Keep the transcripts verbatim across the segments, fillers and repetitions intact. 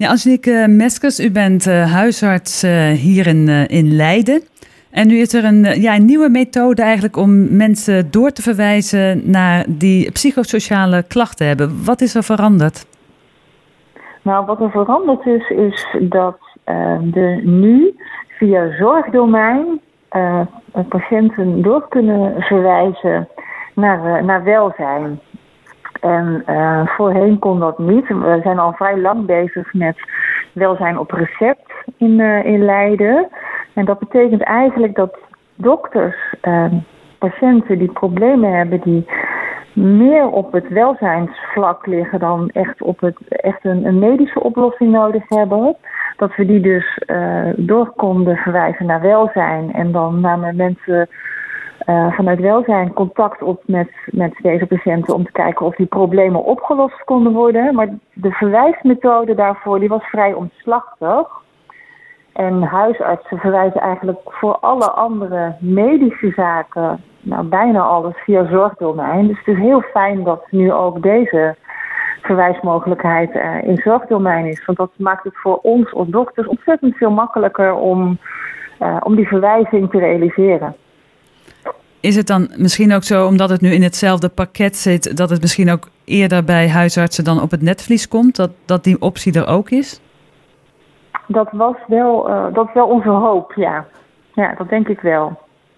Ja, Angelique Meskes, u bent uh, huisarts uh, hier in, uh, in Leiden. En nu is er een, uh, ja, een nieuwe methode eigenlijk om mensen door te verwijzen naar die psychosociale klachten hebben. Wat is er veranderd? Nou, wat er veranderd is, is dat uh, er nu via zorgdomein uh, patiënten door kunnen verwijzen naar, uh, naar welzijn. En uh, voorheen kon dat niet. We zijn al vrij lang bezig met welzijn op recept in, uh, in Leiden. En dat betekent eigenlijk dat dokters uh, patiënten die problemen hebben, die meer op het welzijnsvlak liggen dan echt op het echt een, een medische oplossing nodig hebben, dat we die dus uh, door konden verwijzen naar welzijn. En dan namen mensen uh, vanuit welzijn contact op met, met deze patiënten om te kijken of die problemen opgelost konden worden. Maar de verwijsmethode daarvoor die was vrij omslachtig. En huisartsen verwijzen eigenlijk voor alle andere medische zaken, nou bijna alles via zorgdomein. Dus het is heel fijn dat nu ook deze verwijsmogelijkheid uh, in zorgdomein is. Want dat maakt het voor ons als dokters ontzettend veel makkelijker om, uh, om die verwijzing te realiseren. Is het dan misschien ook zo, omdat het nu in hetzelfde pakket zit, dat het misschien ook eerder bij huisartsen dan op het netvlies komt? Dat, dat die optie er ook is? Dat was wel, uh, dat is wel onze hoop, ja. Ja, dat denk ik wel.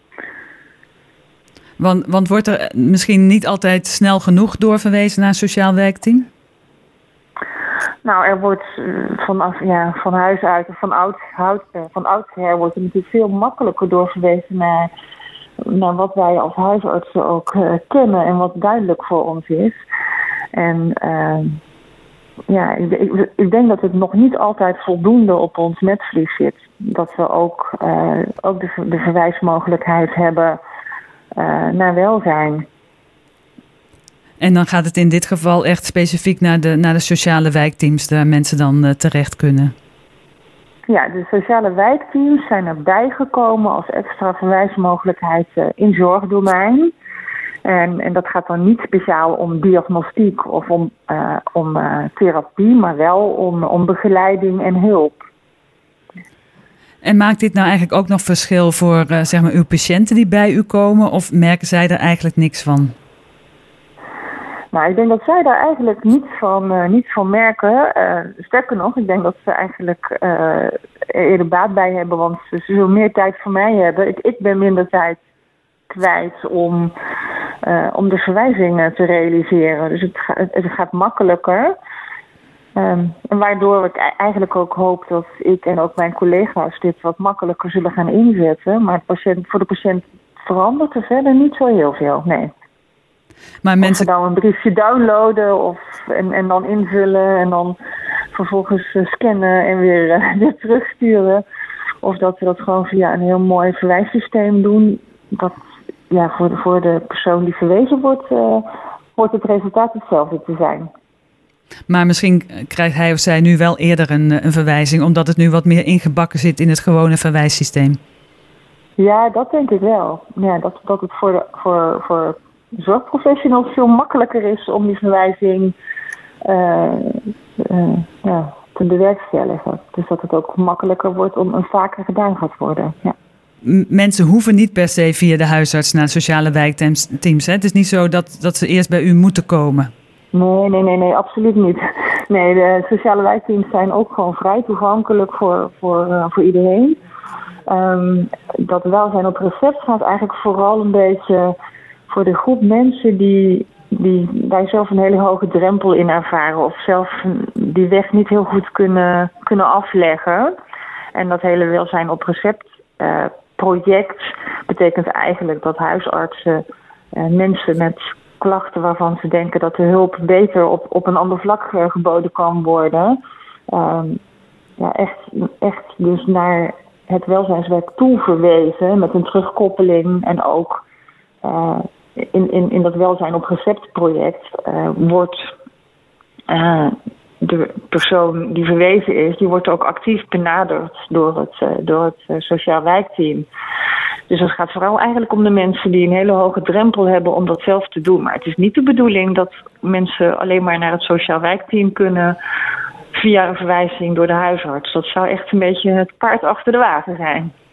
Want, want wordt er misschien niet altijd snel genoeg doorverwezen naar een sociaal werkteam? Nou, er wordt uh, vanaf, ja, van huis uit, van oud, hout, uh, van oudsher wordt er natuurlijk veel makkelijker doorverwezen naar, naar wat wij als huisartsen ook uh, kennen en wat duidelijk voor ons is. En uh, ja, ik, ik, ik denk dat het nog niet altijd voldoende op ons netvlies zit. Dat we ook, uh, ook de, de verwijsmogelijkheid hebben uh, naar welzijn. En dan gaat het in dit geval echt specifiek naar de, naar de sociale wijkteams, waar mensen dan uh, terecht kunnen? Ja, de sociale wijkteams zijn erbij gekomen als extra verwijsmogelijkheid uh, in zorgdomein. En, en dat gaat dan niet speciaal om diagnostiek of om, uh, om uh, therapie, maar wel om, om begeleiding en hulp. En maakt dit nou eigenlijk ook nog verschil voor uh, zeg maar uw patiënten die bij u komen, of merken zij er eigenlijk niks van? Nou, ik denk dat zij daar eigenlijk niets van, uh, niets van merken. Uh, sterker nog, ik denk dat ze eigenlijk uh, er eerder baat bij hebben, want ze zullen meer tijd voor mij hebben. Ik, ik ben minder tijd kwijt om, uh, om de verwijzingen te realiseren. Dus het, ga, het gaat makkelijker. Um, en waardoor ik eigenlijk ook hoop dat ik en ook mijn collega's dit wat makkelijker zullen gaan inzetten. Maar het patiënt, voor de patiënt verandert er verder niet zo heel veel, nee. Maar mensen... Of we dan een briefje downloaden of, en, en dan invullen en dan vervolgens uh, scannen en weer, uh, weer terugsturen. Of dat we dat gewoon via een heel mooi verwijssysteem doen. Dat ja, voor, de, voor de persoon die verwezen wordt, uh, wordt het resultaat hetzelfde te zijn. Maar misschien krijgt hij of zij nu wel eerder een, een verwijzing, omdat het nu wat meer ingebakken zit in het gewone verwijssysteem. Ja, dat denk ik wel. Ja, dat, dat het voor, de, voor, voor zorgprofessionals veel makkelijker is om die verwijzing uh, uh, ja, te bewerkstelligen. Dus dat het ook makkelijker wordt om een vaker gedaan gaat worden. Ja. Mensen hoeven niet per se via de huisarts naar sociale wijkteams. Hè? Het is niet zo dat, dat ze eerst bij u moeten komen. Nee, nee, nee, nee, absoluut niet. Nee, de sociale wijkteams zijn ook gewoon vrij toegankelijk voor, voor, uh, voor iedereen. Um, dat welzijn op recept gaat eigenlijk vooral een beetje voor de groep mensen die, die daar zelf een hele hoge drempel in ervaren of zelf die weg niet heel goed kunnen, kunnen afleggen. En dat hele welzijn op recept uh, project betekent eigenlijk dat huisartsen uh, mensen met klachten waarvan ze denken dat de hulp beter op, op een ander vlak uh, geboden kan worden, um, ja, echt, echt dus naar het welzijnswerk toe verwezen met een terugkoppeling en ook uh, in, in, in dat welzijn op recept project uh, wordt uh, de persoon die verwezen is, die wordt ook actief benaderd door het, uh, door het uh, sociaal wijkteam. Dus het gaat vooral eigenlijk om de mensen die een hele hoge drempel hebben om dat zelf te doen. Maar het is niet de bedoeling dat mensen alleen maar naar het sociaal wijkteam kunnen via een verwijzing door de huisarts. Dat zou echt een beetje het paard achter de wagen zijn.